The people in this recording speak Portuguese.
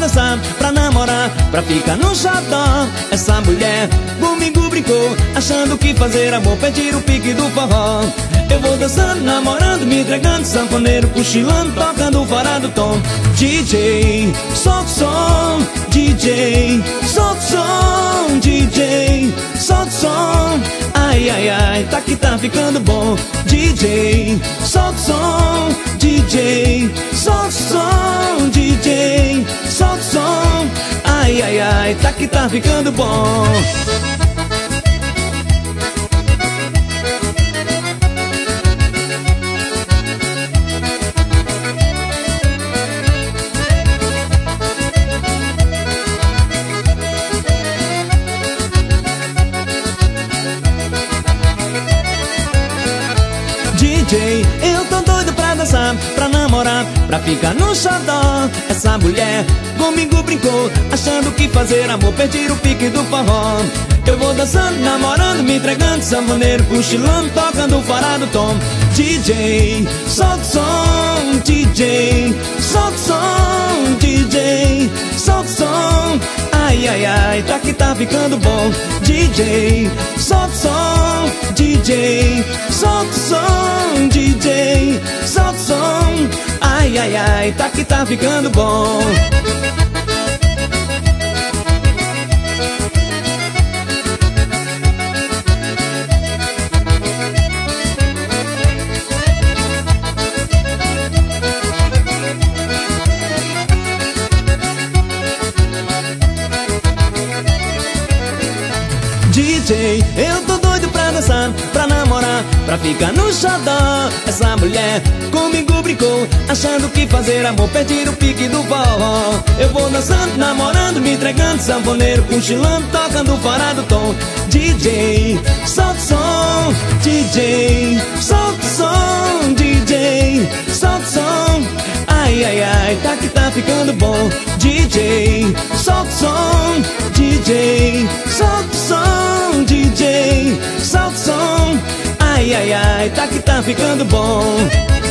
dançar, pra namorar, pra ficar no xadó. Essa mulher comigo brincou, achando que fazer amor pedir o pique do forró. Eu vou dançando, namorando, me entregando, sanfoneiro cochilando, tocando fora do tom. DJ, solta o som, DJ, solta o som, DJ, solta o som. Ai, ai, ai, tá que tá ficando bom. DJ, solta o som, DJ, solta o som, DJ, solta o som. Ai, ai, ai, tá que tá ficando bom. DJ, eu tô doido pra dançar, pra namorar, pra ficar no xodó. Essa mulher comigo brincou, achando que fazer amor pedir o pique do forró. Eu vou dançando, namorando, me entregando, sanfoneiro cochilando, tocando fora do tom. DJ, solta o som, DJ, solta o som, DJ, solta o som. Ai, ai, ai, tá que tá ficando bom. DJ, solta o som, DJ, solta o som, DJ, solta o som. Ai, ai, ai, tá que tá ficando bom. DJ, eu tô doido pra dançar, pra namorar, pra ficar no xodó. Essa mulher comigo brincou, achando que fazer amor pedir o pique do forró. Eu vou dançando, namorando, me entregando, sanfoneiro cochilando, tocando fora do tom. DJ, solta o som, DJ, solta o som, DJ, solta o som. Ai, ai, ai, tá que tá ficando bom. DJ, solta o som, DJ, solta o som, DJ, solta o som. Ai, ai, ai, tá que tá ficando bom.